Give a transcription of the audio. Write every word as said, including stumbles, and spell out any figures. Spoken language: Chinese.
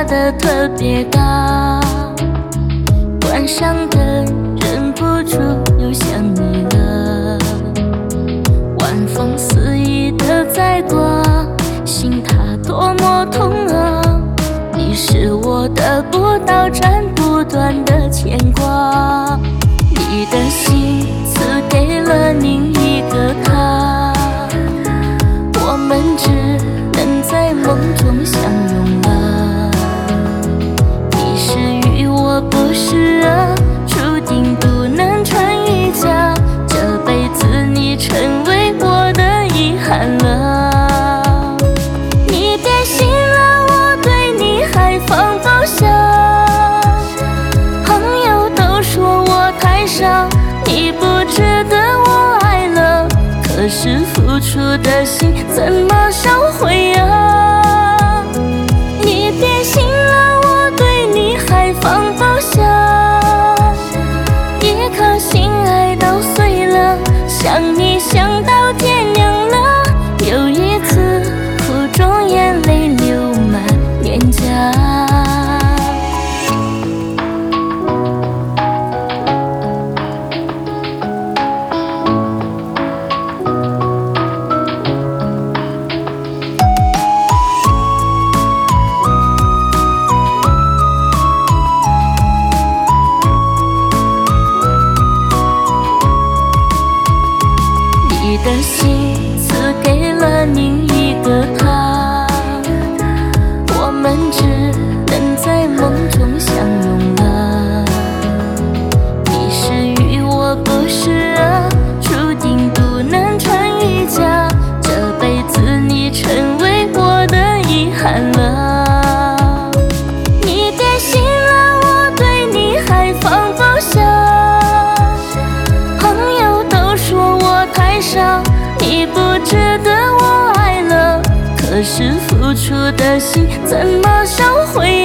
得特别大，关上灯，忍不住又想你了。晚风肆意的在刮，心它多么痛啊！你是我得不到、斩不断的牵挂。你的心赐给了另一个他，我们只能在梦中相拥了。你是鱼，我不是啊，注定不能穿衣甲。这辈子你成为我的遗憾了。你变心了，我对你还放不下。朋友都说我太傻，你不值得我爱了。可是付出的心怎么收回啊？你变心了，我对你还放不下。一颗心爱到碎了，想你想到天亮了。又一次苦中眼泪流满脸颊。你的心赐给了另一个他，我们只能在梦中相拥了。你是鱼，我不是啊，注定不能穿衣甲。这辈子你成为我的遗憾了。你变心了，我对你还放不下。朋友都说我太傻，你不值得我爱了。可是付出的心怎么收回